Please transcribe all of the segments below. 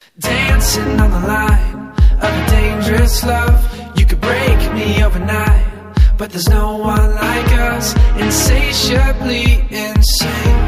Dancing on the line of a dangerous love. You could break me overnight, but there's no one like us. Insatiably insane,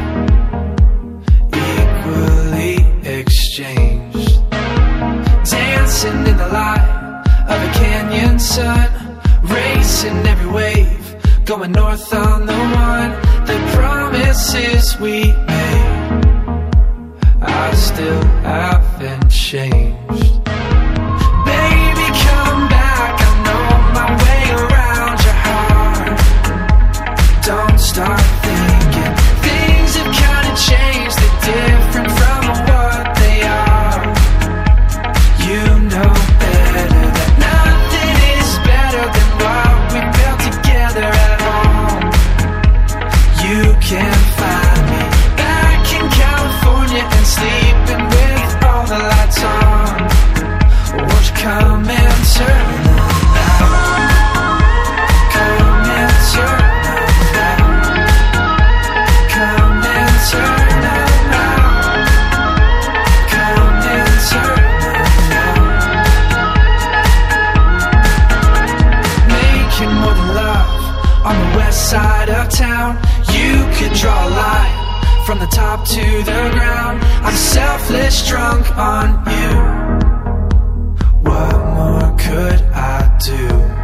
equally exchanged. Dancing in the light of a canyon sun, racing every wave, going north on the one. The promises we made, I still haven't changed. Baby, come back, I know my way around your heart. Don't start thinking things have kinda changed. They're different from what they are. You know better that nothing is better than what we built together at home. You can't find me back in California and sleeping with all the lights on. Won't you come and turn them out? Come and turn them out. Come and turn them out. Come and turn them out. Making more than love on the west side of town. You could draw a line from the top to the ground. I'm selfless, drunk on you. What more could I do?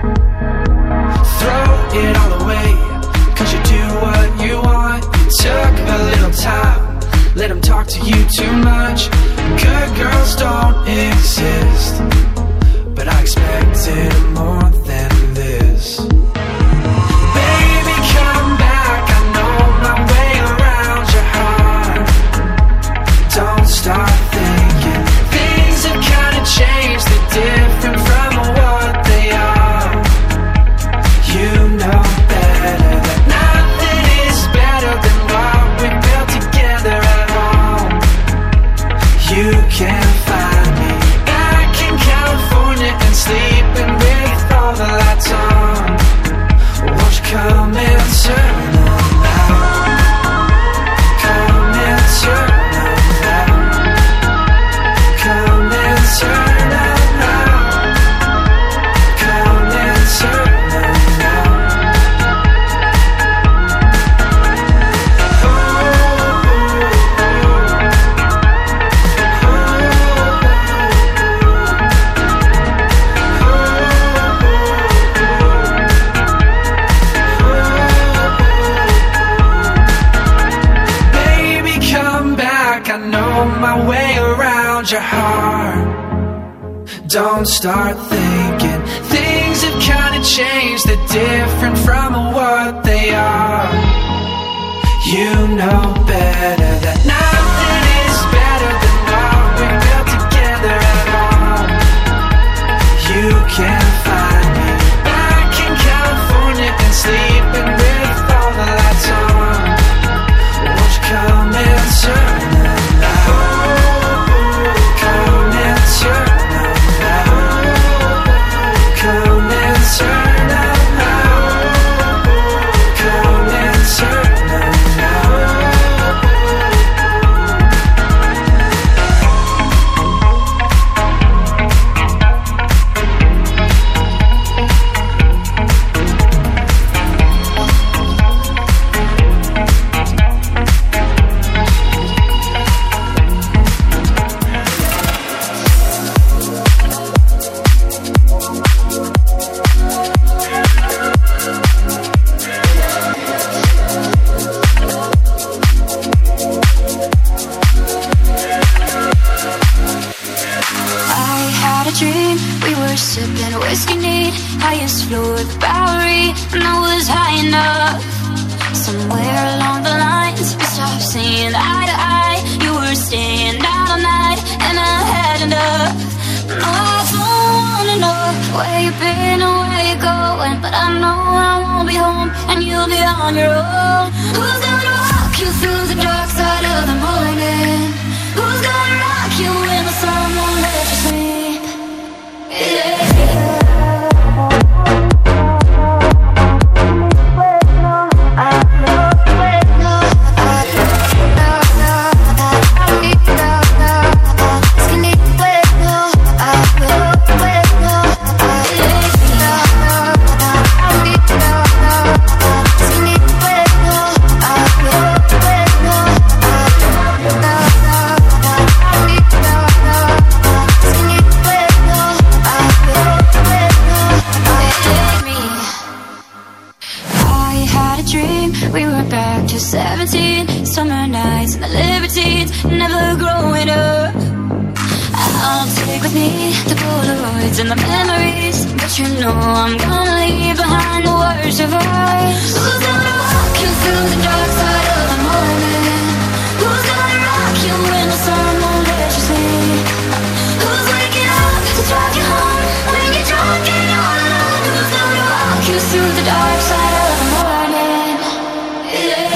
Throw it all away, cause you do what you want. You took a little time, let them talk to you too much. Good girls don't exist, but I expected more than this. Baby, come back, I know my way around your heart. Don't start thinking things have kinda changed. They're different from what they are. You know better that nothing is better than what we built together at home. You can't find me back in California and sleeping with all the lights on. Won't you come and turn them out? Come and turn them out. Come and turn them out. Come and turn them out. Baby, come back, I know my way around your heart. Don't start thinking things have kinda changed. They're different from what they are. You know better that nothing is better than what we built together at home. You can't find me back in California and sleeping with all the lights on. Won't you come and turn them out? Come and turn them out. Come and turn them out. Come and turn them out. I had a dream, we were sipping whiskey neat, highest floor of the Bowery, and I was high enough. Somewhere along the lines, we stopped seeing eye to eye. You were staying out all night, and I had enough. No, I don't wanna know where you've been or where you're going, but I know I won't be home, and you'll be on your own. Who's gonna walk you through the dark side of the morning? Who's gonna rock you when the sun won't let you sleep? Yeah. Skinny with me, the Polaroids and the memories. But you know I'm gonna leave behind the worst of us. Who's gonna walk you through the dark side of the morning? Who's gonna rock you when the sun won't let you sleep? Who's waking up to drive you home when you're drunk and all alone? Who's gonna walk you through the dark side of the morning? Yeah.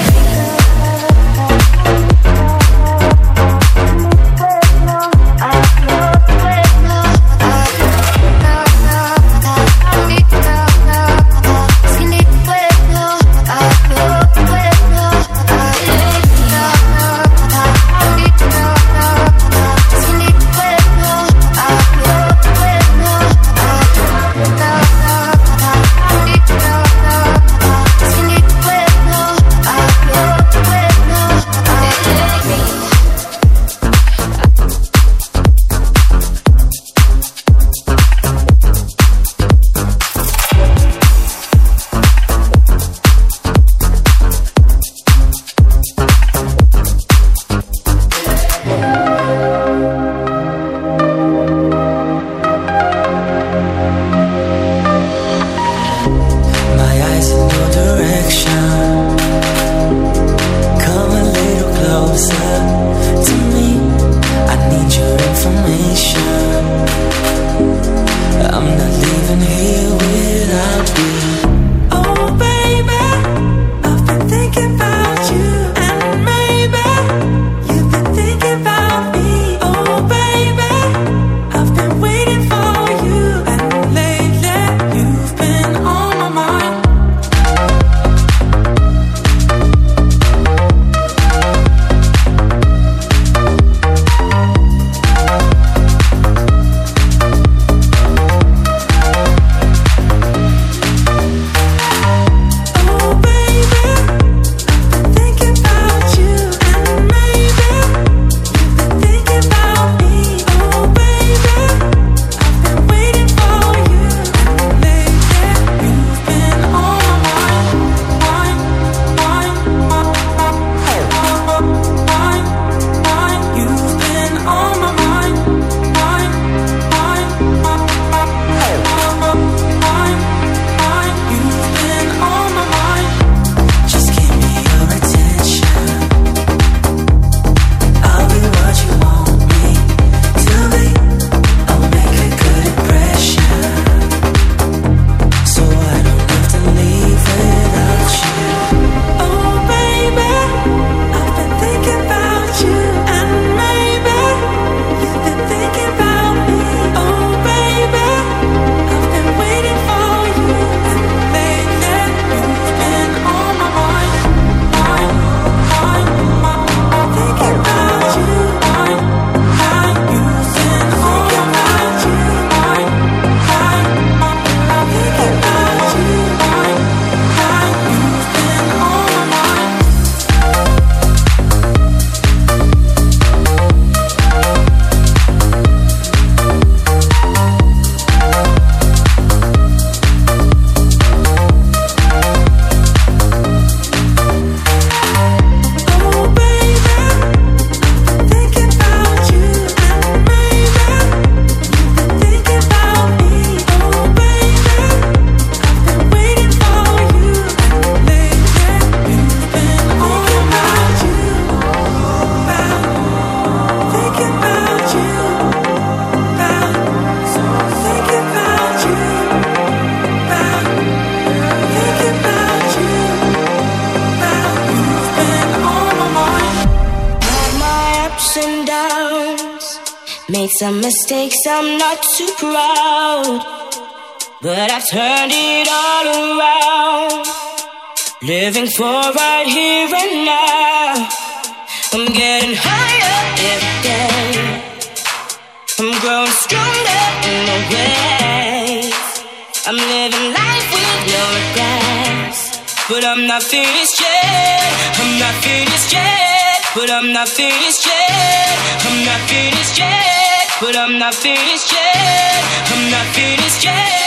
Made some mistakes, I'm not too proud, but I've turned it all around. Living for right here and now. I'm getting higher every day. I'm growing stronger in my ways. I'm living life with no regrets, but I'm not finished yet. I'm not finished yet, but I'm not finished yet. I'm not finished yet, but I'm not finished yet. I'm not finished yet.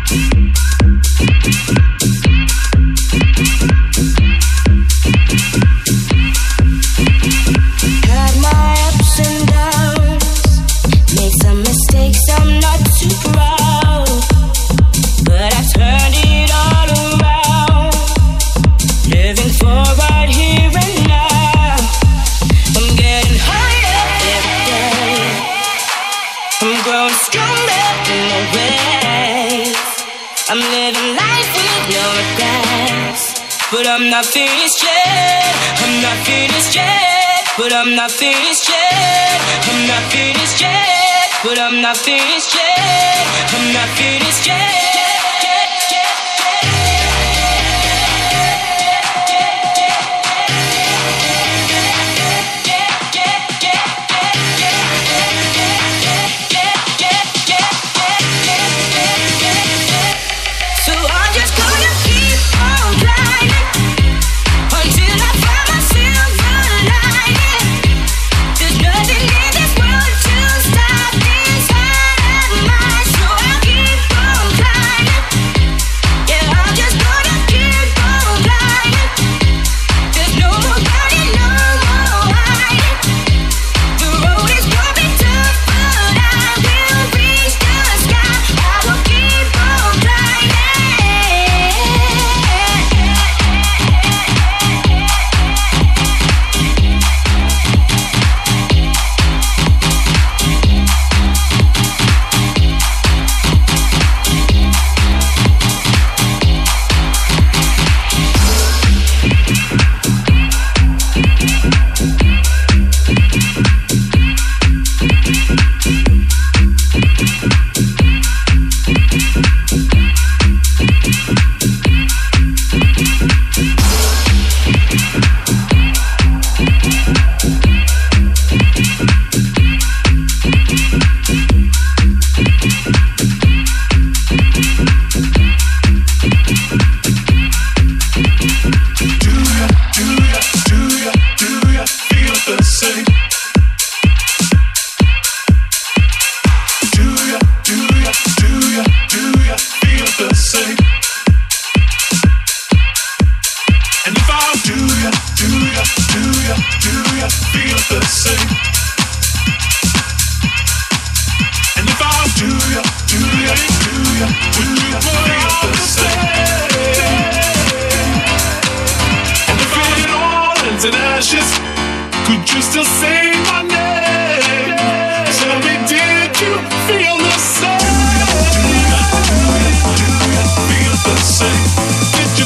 I'm not finished yet. I'm not finished yet. But I'm not finished yet. I'm not finished yet. But I'm not finished yet. I'm not finished yet.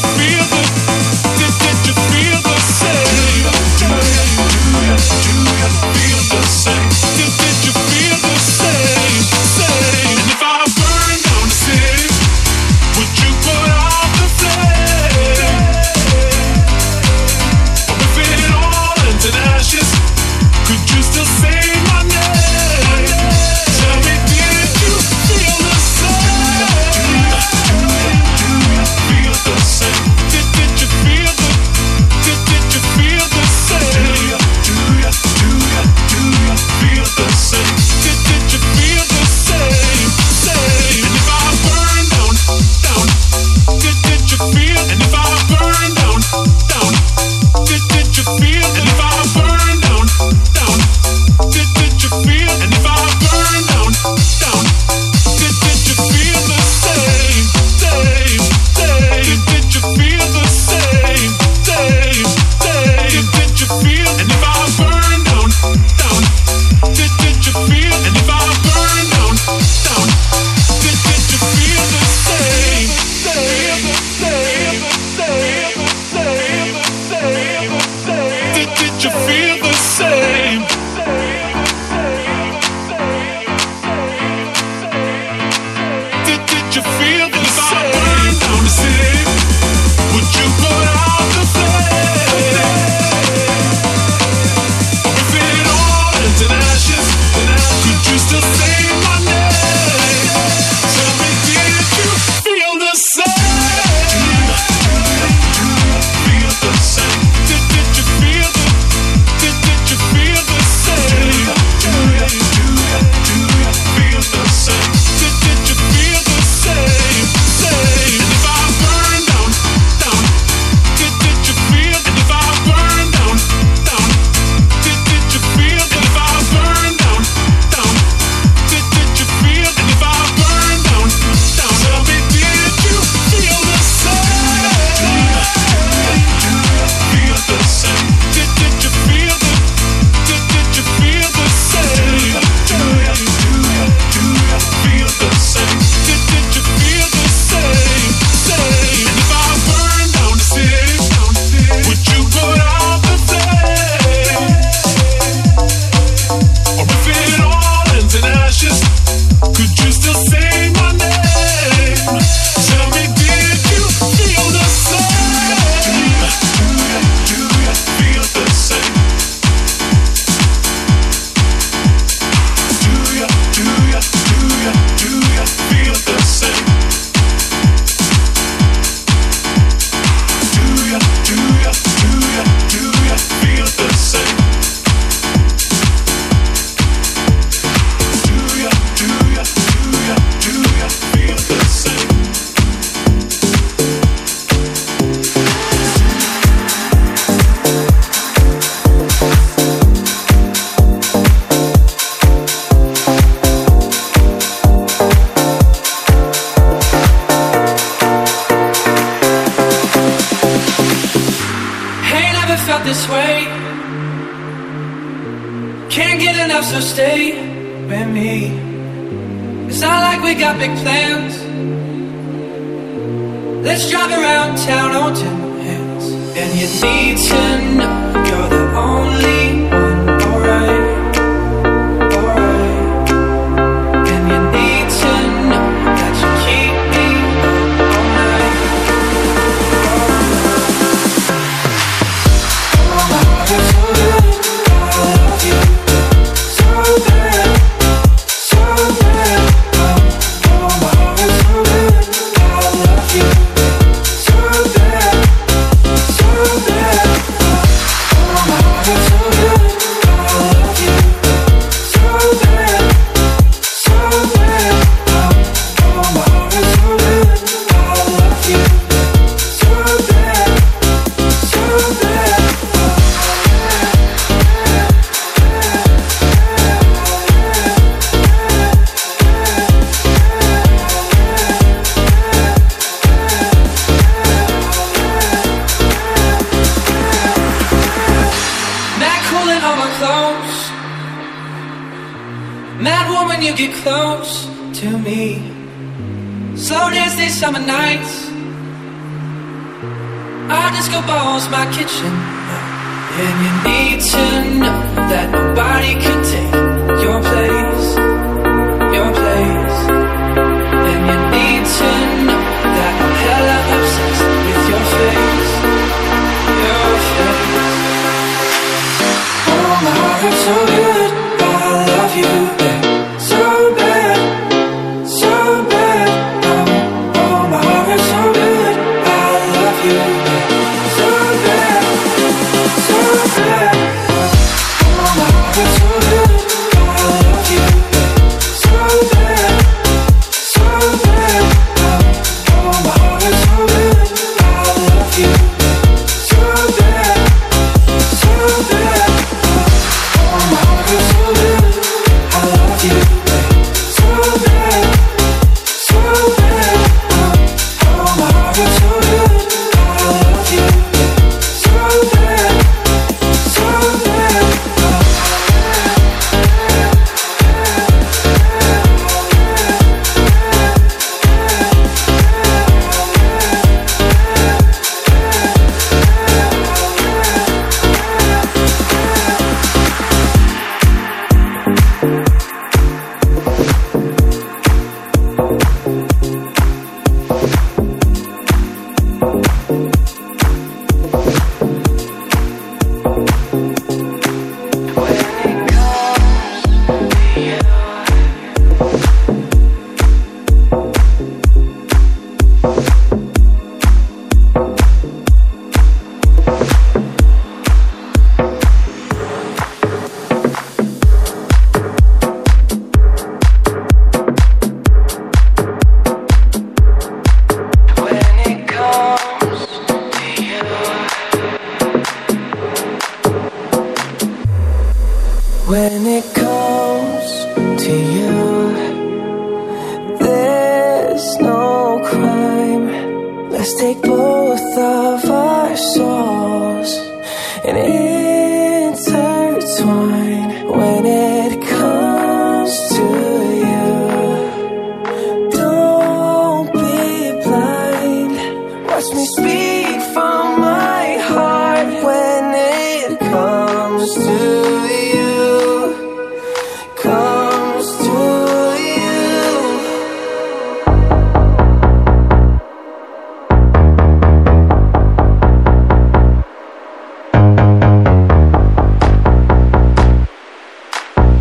Do you this way. Can't get enough, so stay with me. It's not like we got big plans. Let's drive around town on 10 hands. And you need to know you're the only one, alright. Get close to me. Slow dance these summer nights. Our disco ball's my kitchen. And you need to know that nobody can take your place. Your place. And you need to know that I'm hella obsessed with your face. Your face. Oh, my heart hurts so good. I love you. When it comes to you, there's no crime. Let's take both of our souls and intertwine. When it comes to you, don't be blind. Watch me speak from my heart. When it comes to you, comes to you.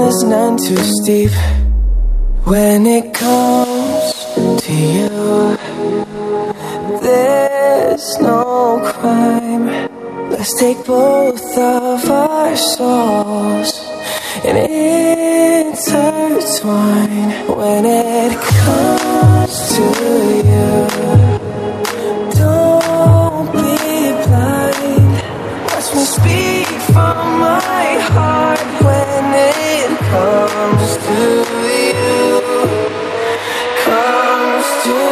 is none too steep when it comes to you. There's no crime. Let's take both of our souls and intertwine when it comes to you. Don't be blind. Watch me speak from my heart when it comes to you. Comes to you.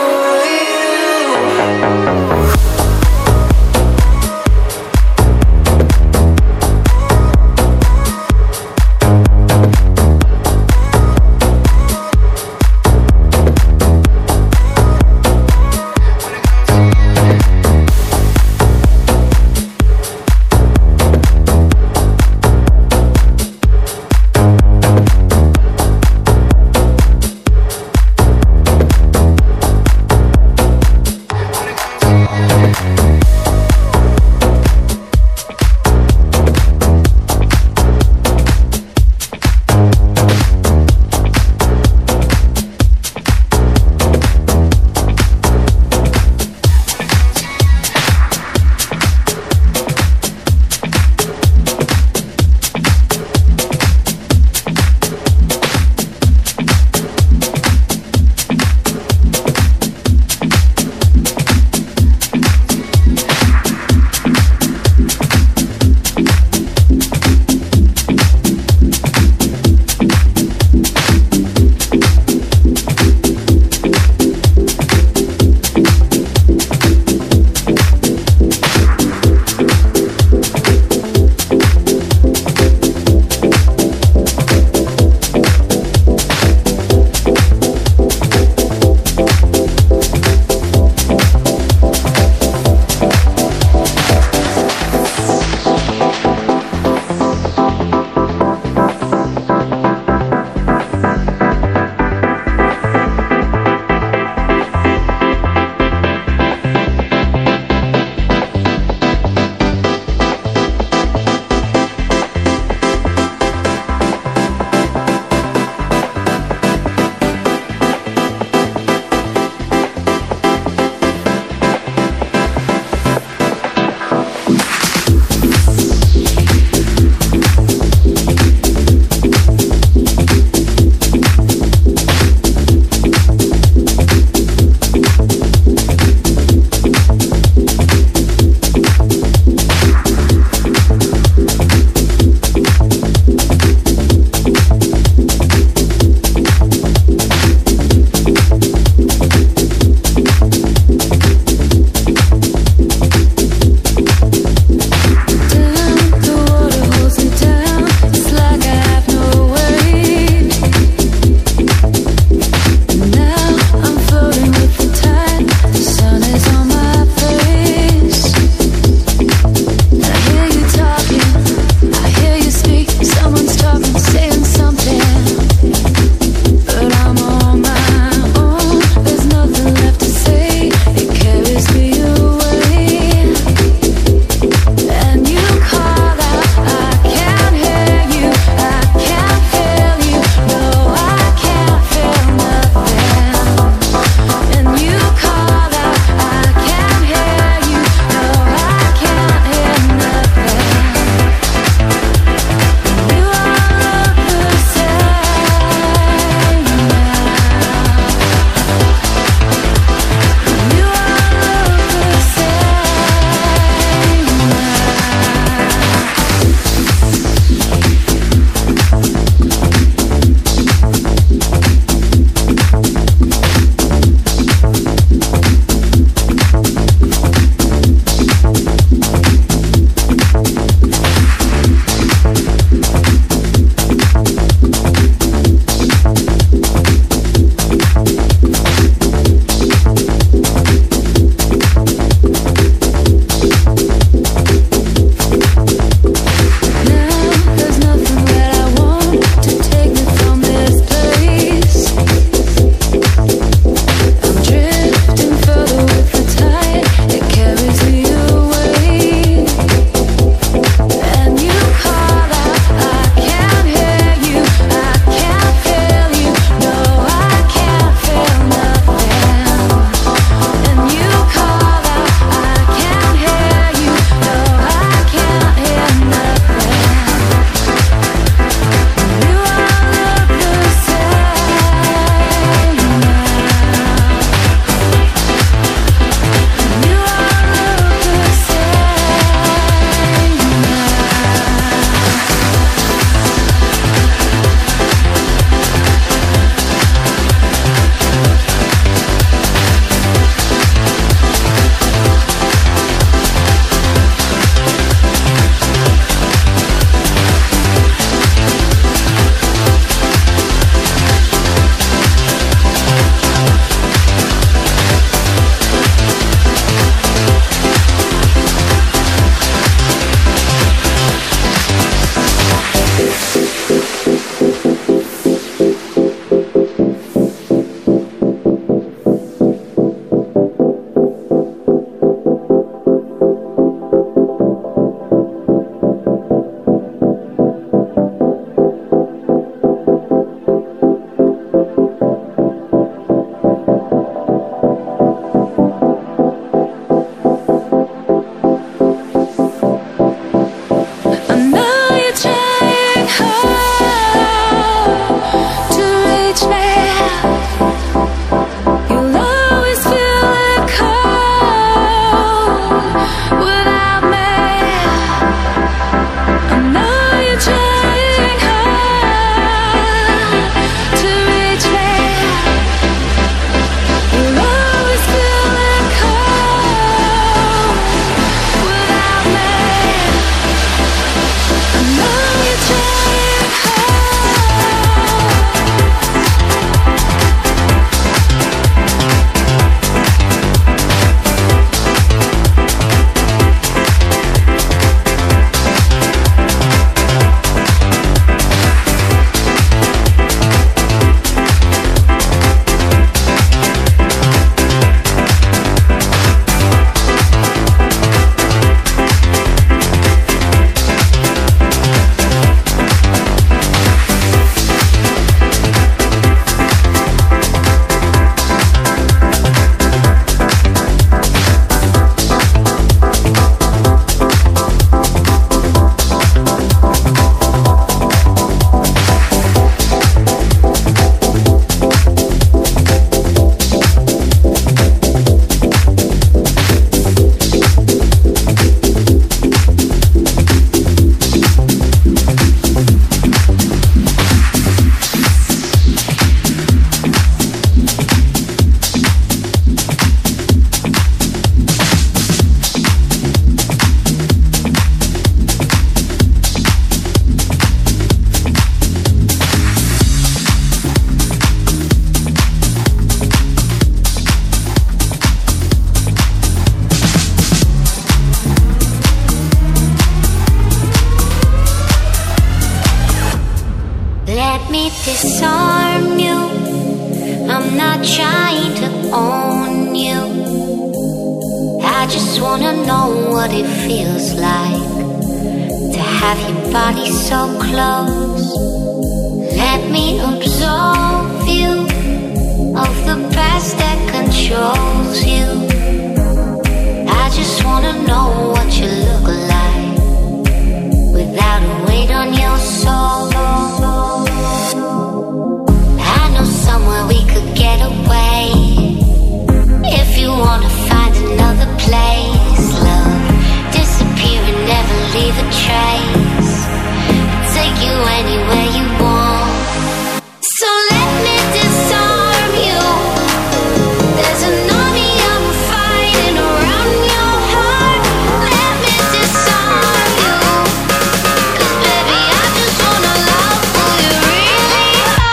trying to own you. I just wanna know what it feels like to have your body so close. Let me absolve you of the past that controls you. I just wanna know what you look like without a weight on your soul. I know somewhere we could get away. If you wanna find another place, love, disappear and never leave a trace. Take you anywhere you want. So let me disarm you. There's an army I'm fighting around your heart. Let me disarm you. 'Cause baby, I just wanna love who you really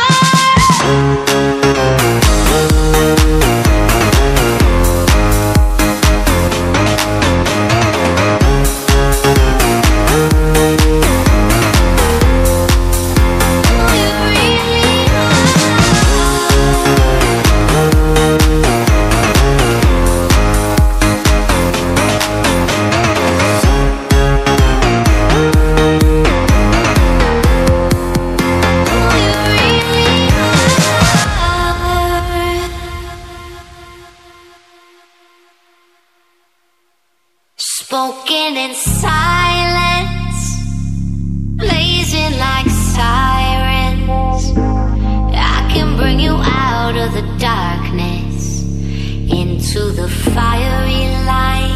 spoken in silence, blazing like sirens. I can bring you out of the darkness into the fiery light.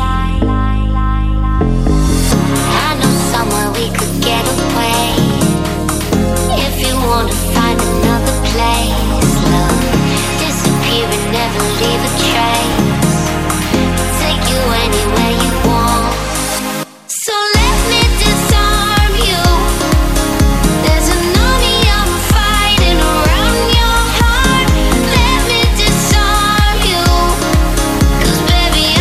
I know somewhere we could get away. If you want to find another place, love, disappear and never leave a trace. Take you anywhere you want. So let me disarm you. There's an army I'm fighting around your heart. Let me disarm you. 'Cause baby,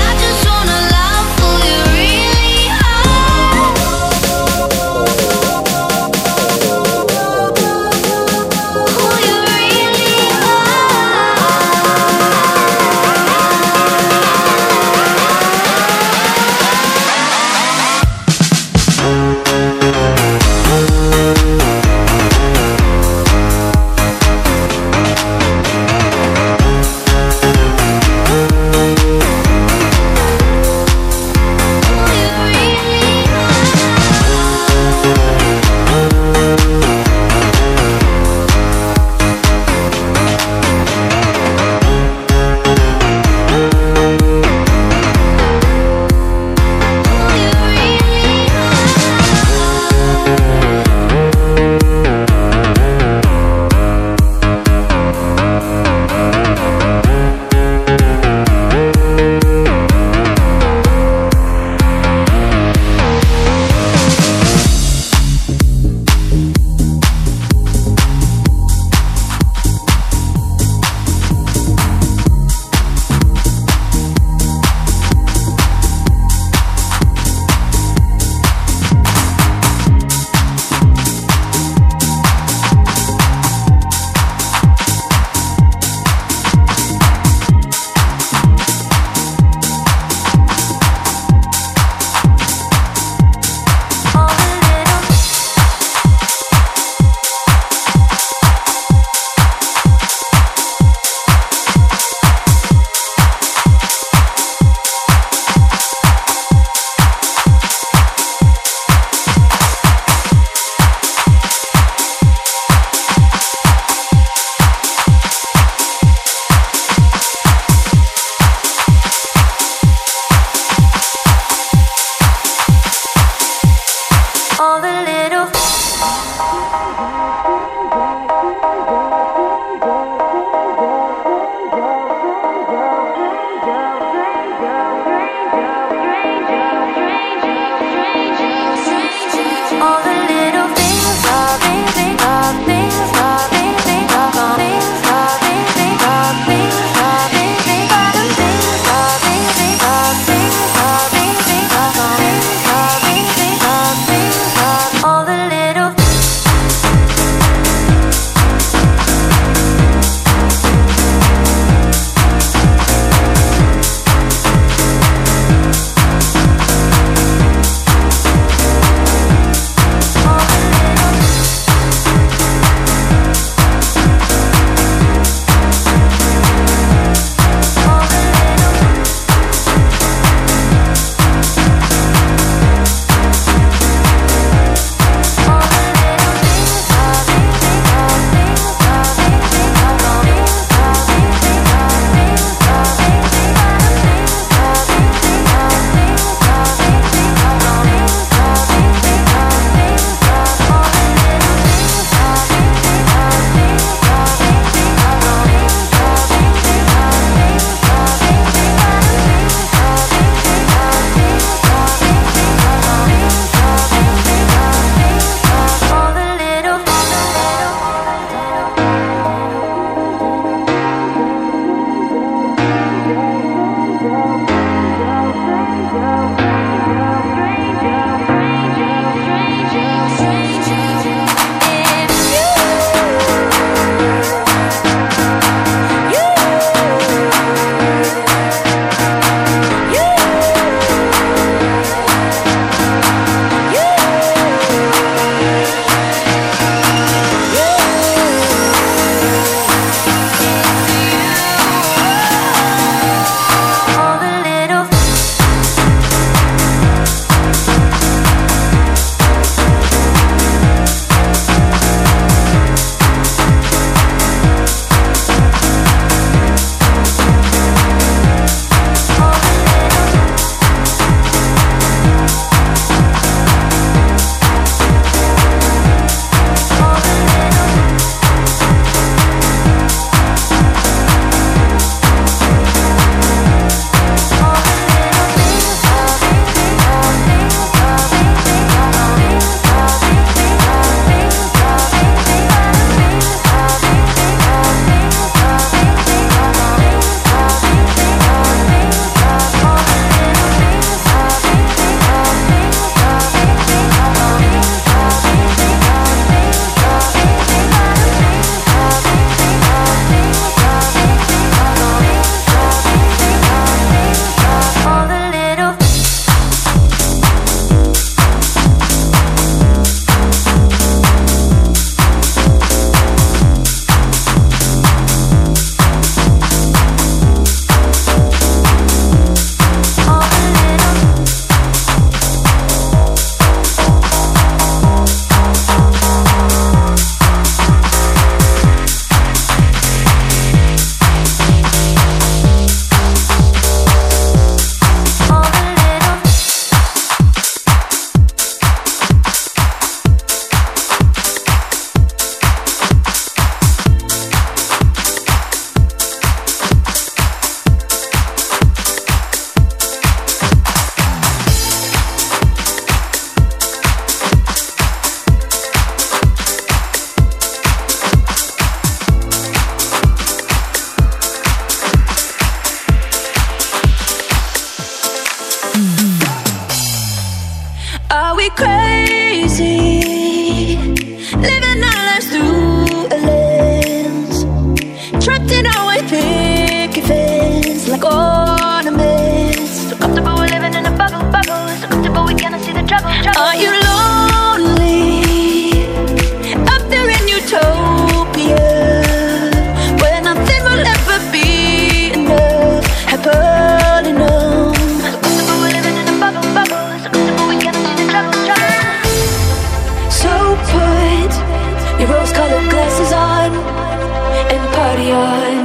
Are you lonely up there in utopia, where nothing will ever be enough, happen enough? We're living in a bubble, so comfortable we can't see the trouble. So put your rose-colored glasses on and party on.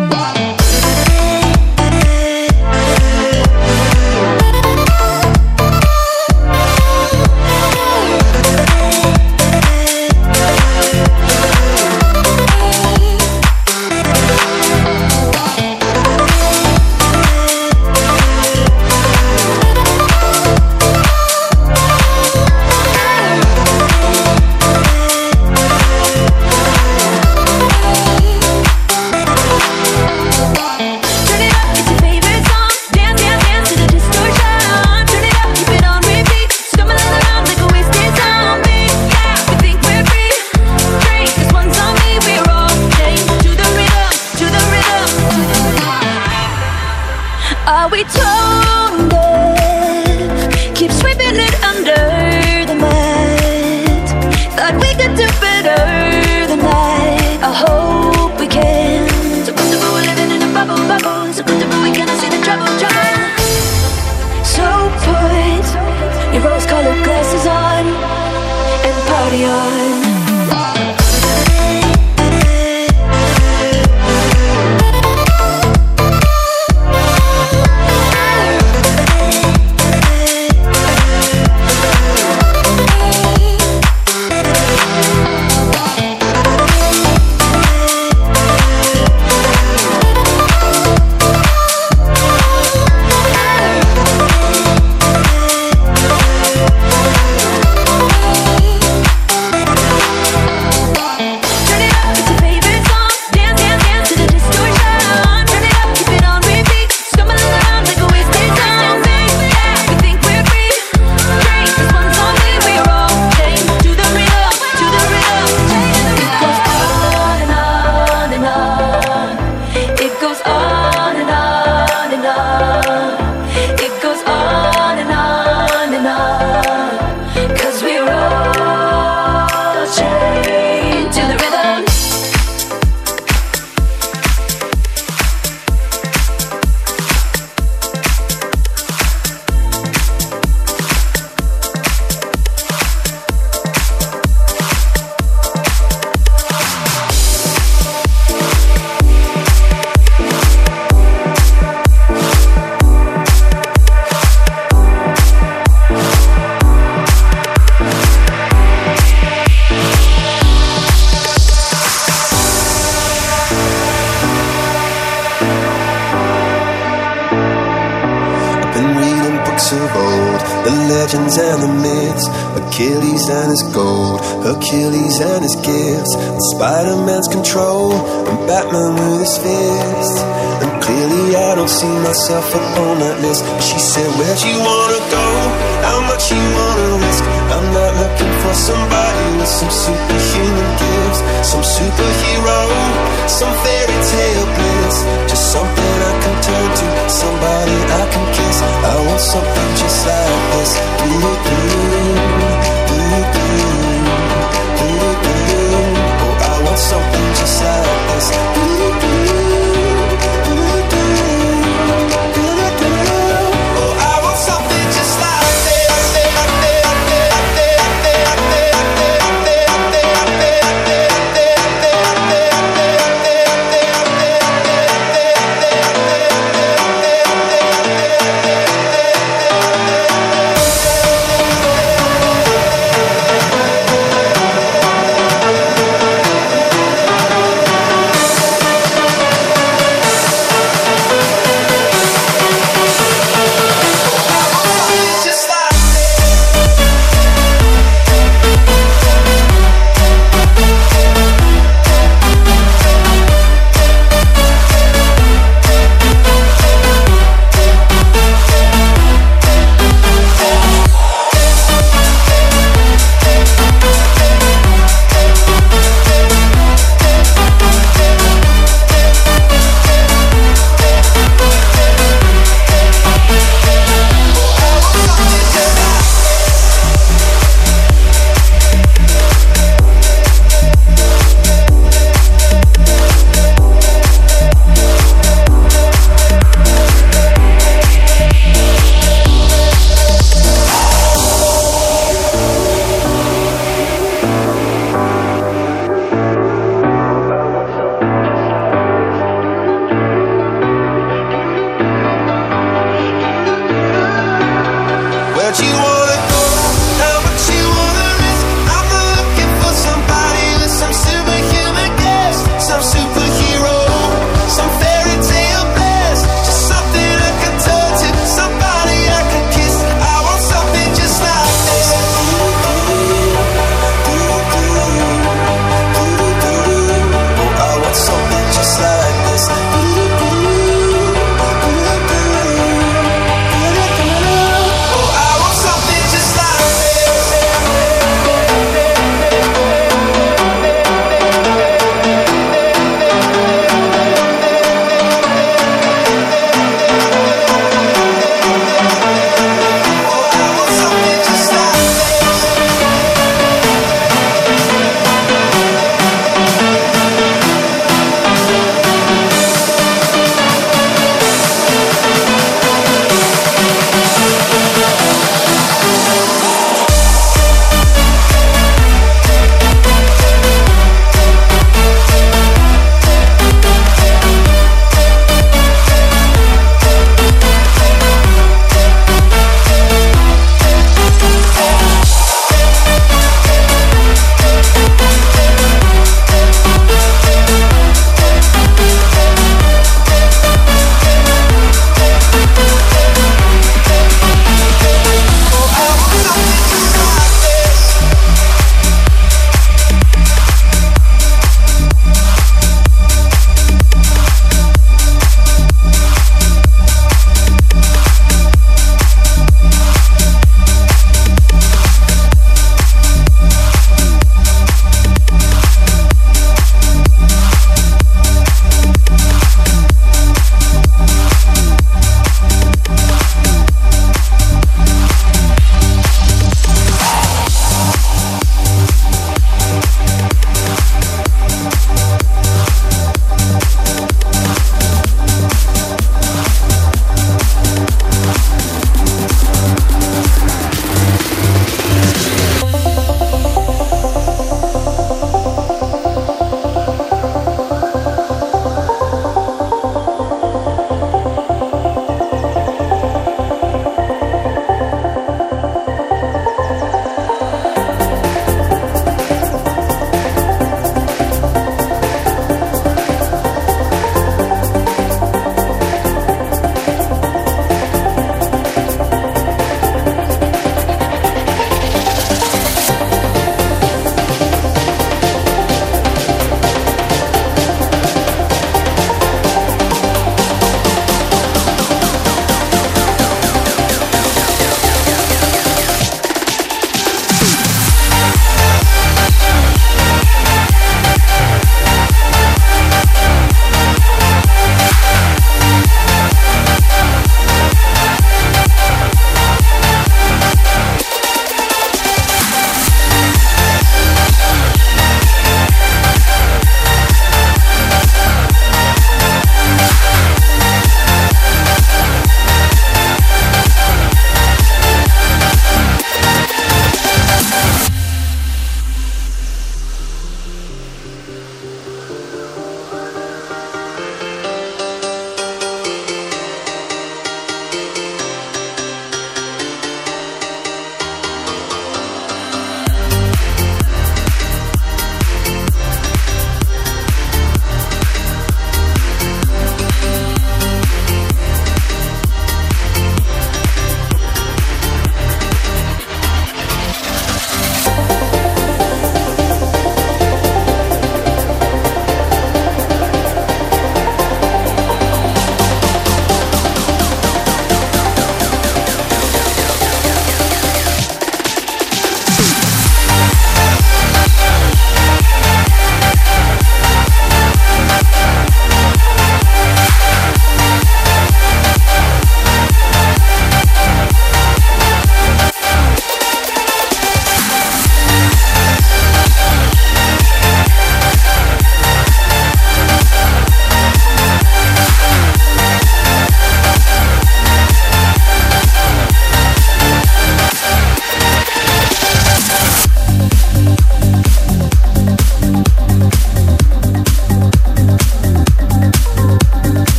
Are we tone deaf? Keep sweeping it under the mat. Thought we could do better than that. I hope we can. So comfortable we're living in a bubble, so comfortable we cannot see the trouble. So put your rose-colored glasses on and party on. legends and the myths, Achilles and his gold, Hercules and his gifts, and Spider-Man's control, and Batman with his fists. And clearly I don't see myself up on that list. She said, where'd you wanna go? How much you wanna risk? I'm not looking for somebody with some superhuman gifts, some superhero, some fairy tale bliss. Just something I can turn to, somebody I can kiss. I want something just like this. Oh, I want something just like this.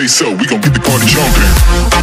bass up, we gon' get the party jumping.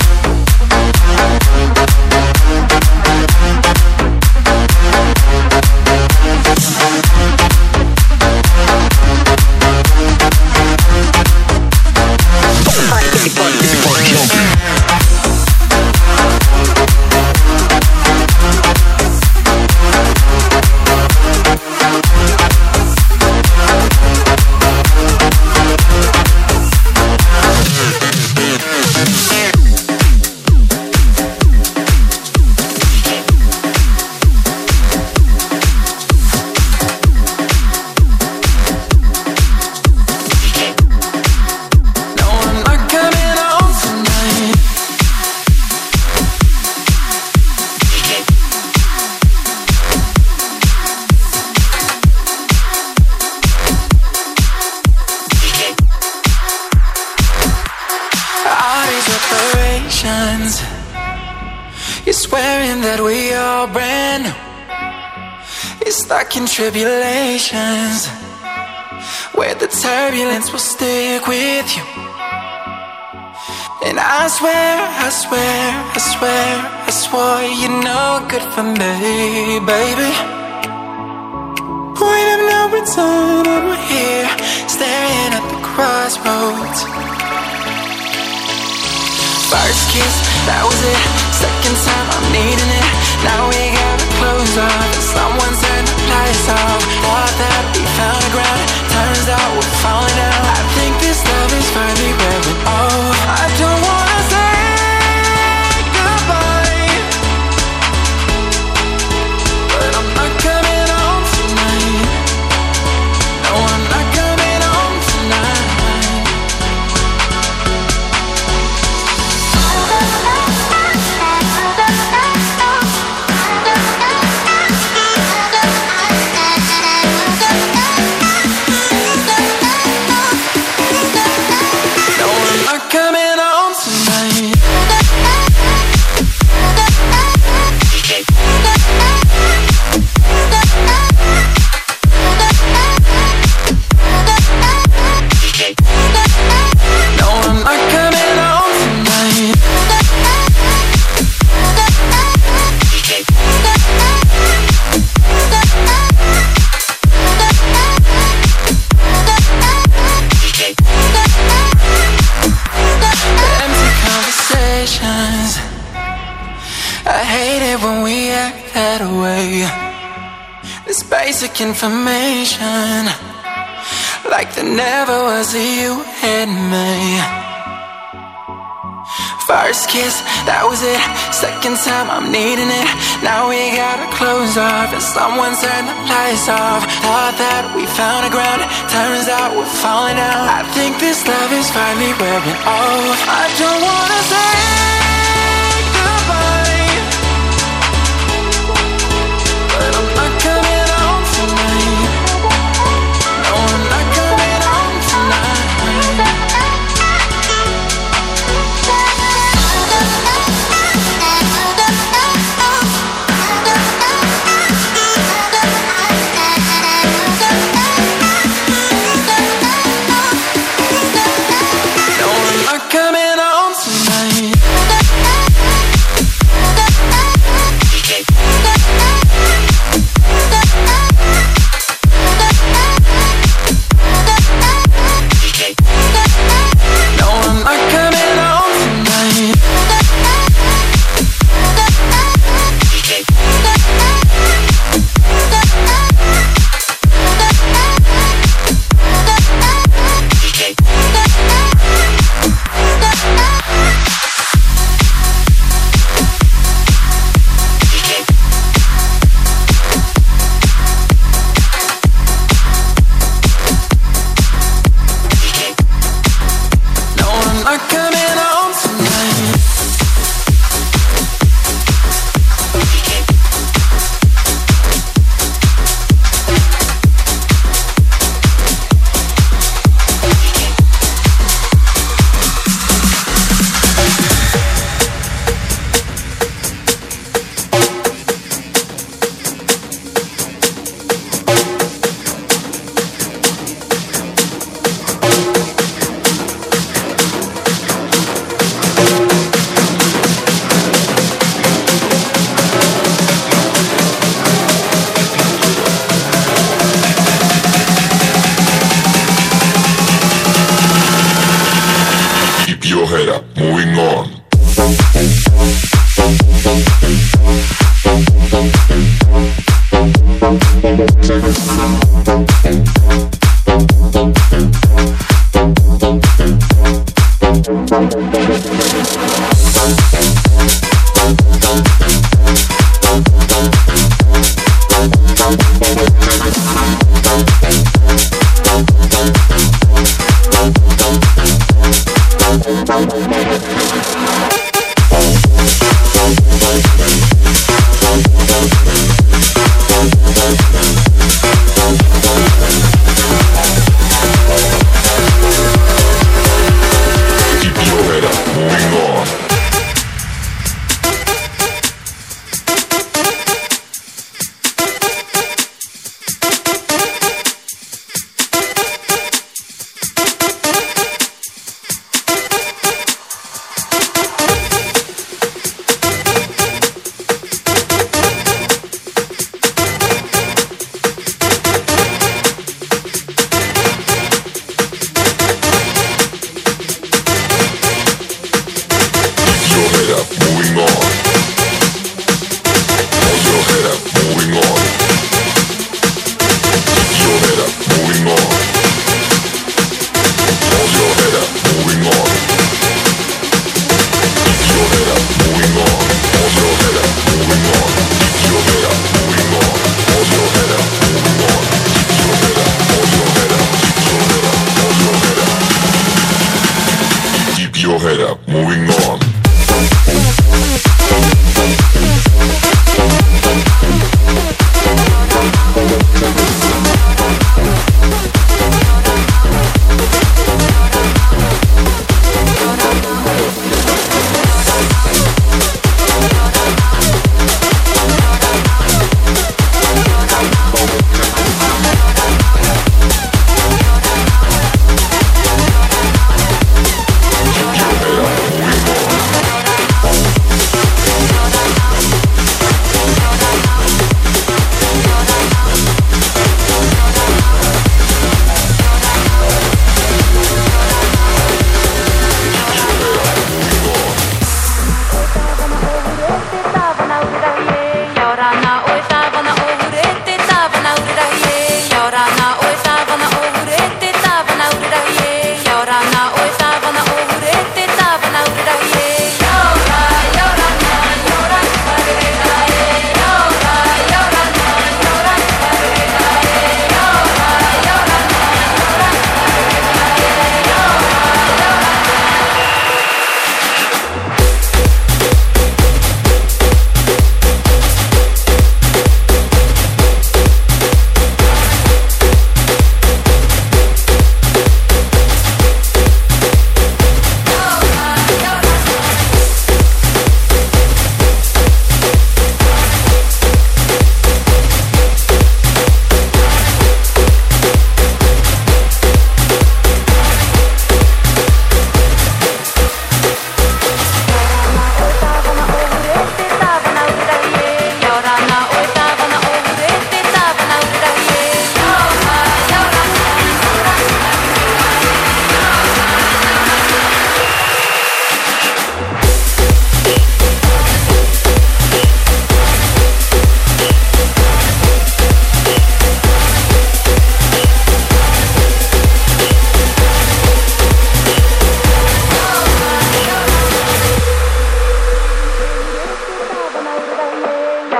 You're swearing that we all brand new. You're stuck in tribulations where the turbulence will stick with you. And I swear, I swear, I swear, I swore you're no good for me, baby. Point of no return, and we're here staring at the crossroads. First kiss, that was it. Second time, I'm needing it. Now we gotta close up. Someone turned the lights off. Thought that we found the ground. Turns out we're falling out. I think this love is finally wearing off. I don't wanna say goodbye, but I'm not coming home tonight. No, I'm not coming home tonight. I hate it when we act that way. This basic information, like there never was a you and me. First kiss, that was it. Second time, I'm needing it. Now we gotta close off, and someone turned the lights off. Thought that we found the ground. Turns out we're falling out. I think this love is finally wearing off. I don't wanna say goodbye, but I'm not coming home tonight. No, I'm not coming home tonight. No, I'm not coming home tonight.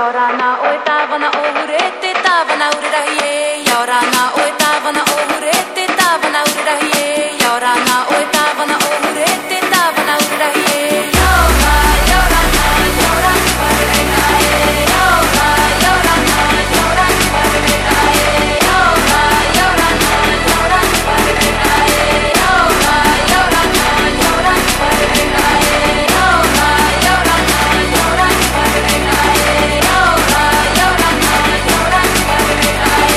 Yoran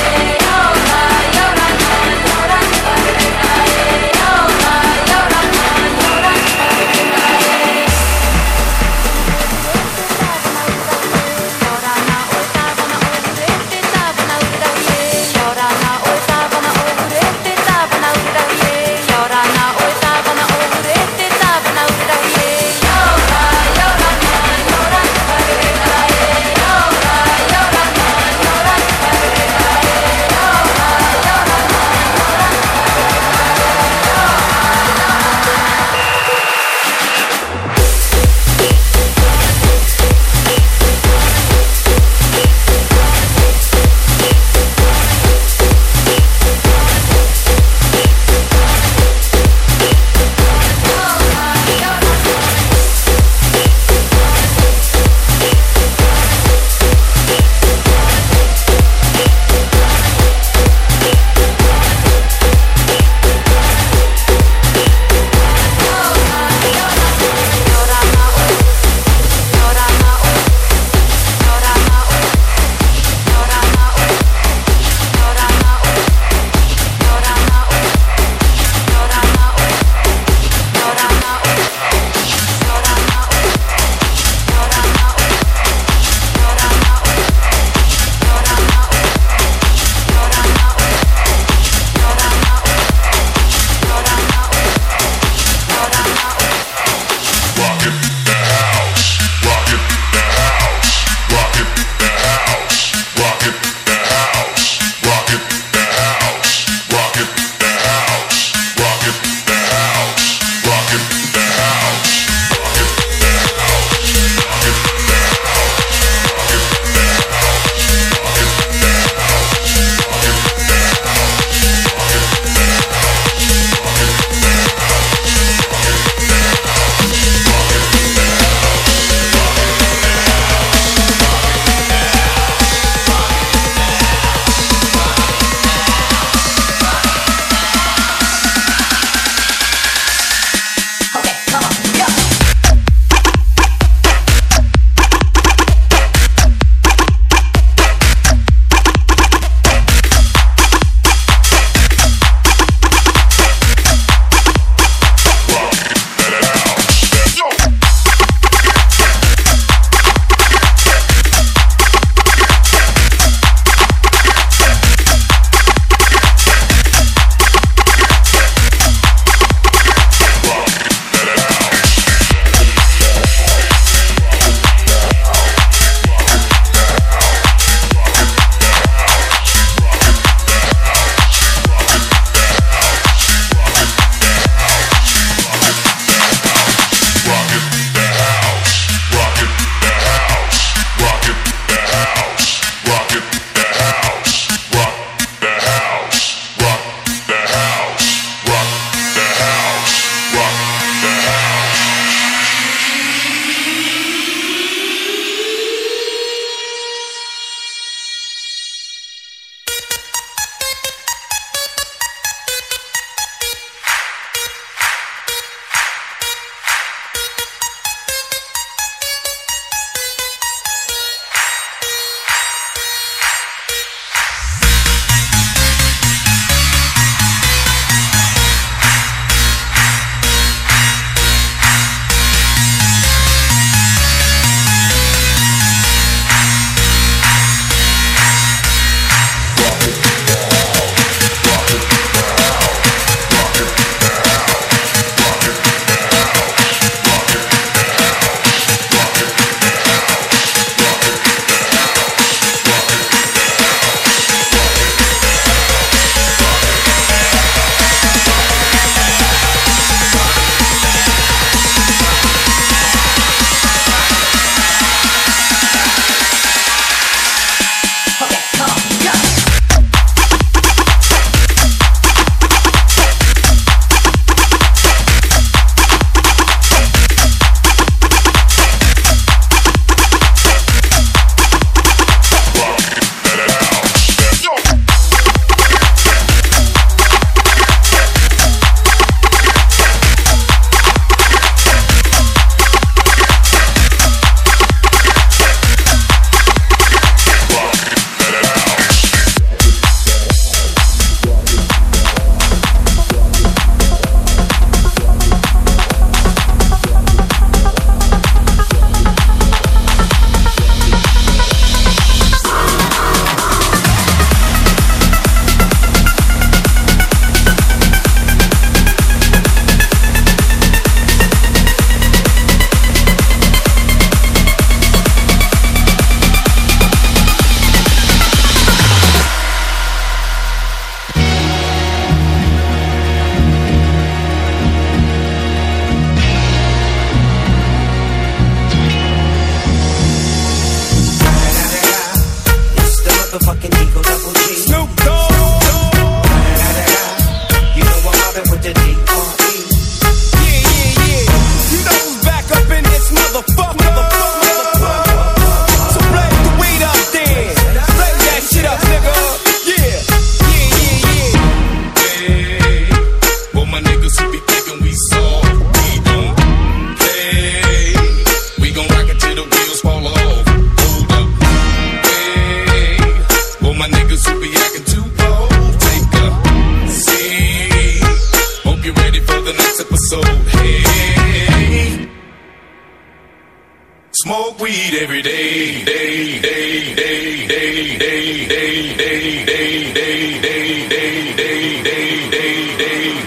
weed every day, day, day, day, day, day, day, day, day, day, day, day, day, day, day, day,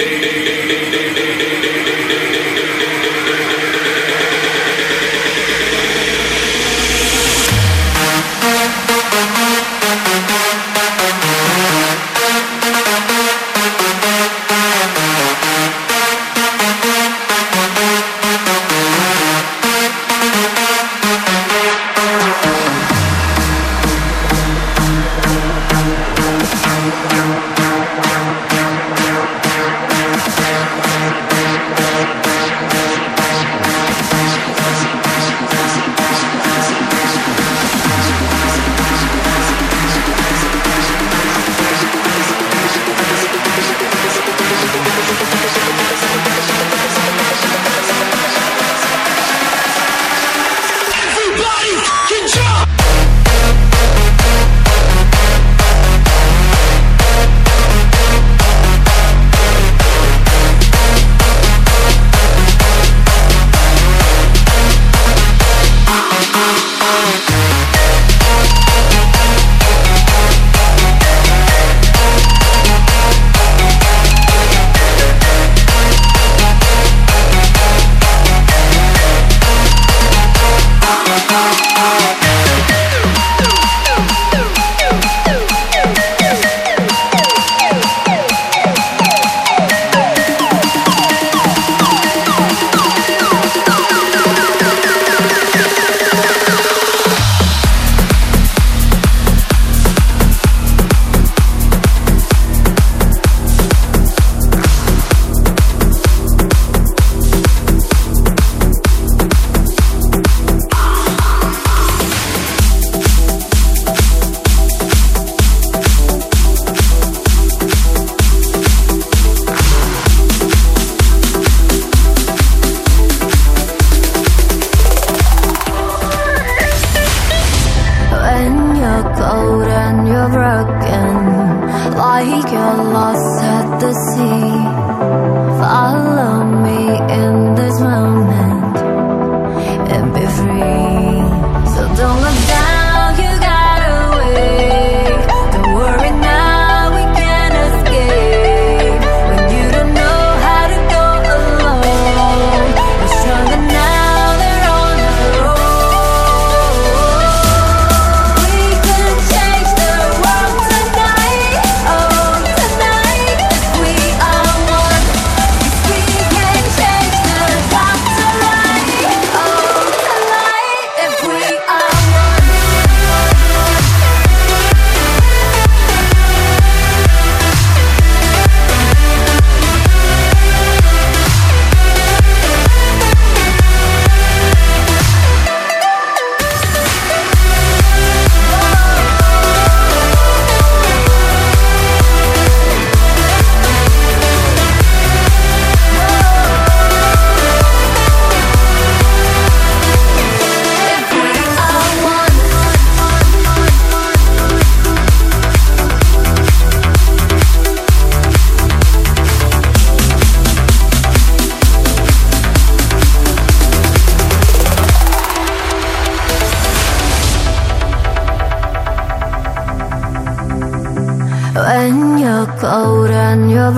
When you're cold and you're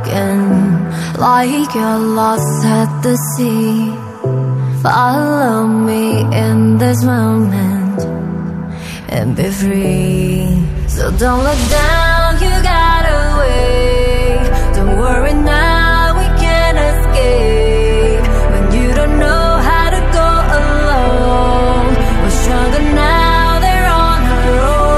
broken, like you're lost at the sea, follow me in this moment and be free. So don't look down, you got away. Don't worry now, we can escape. When you don't know how to go alone, we're stronger now, they're on our own.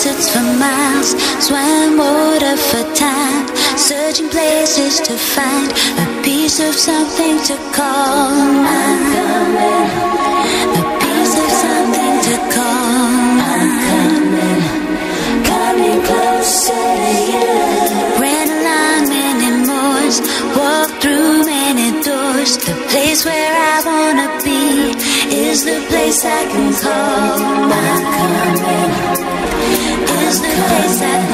deserts for miles, swam water for time, searching places to find a piece of something to call mine. A piece of something to call mine. Coming closer to you. Ran along many moors, walked through many doors. The place where I wanna be is the place I can call mine. Is the place I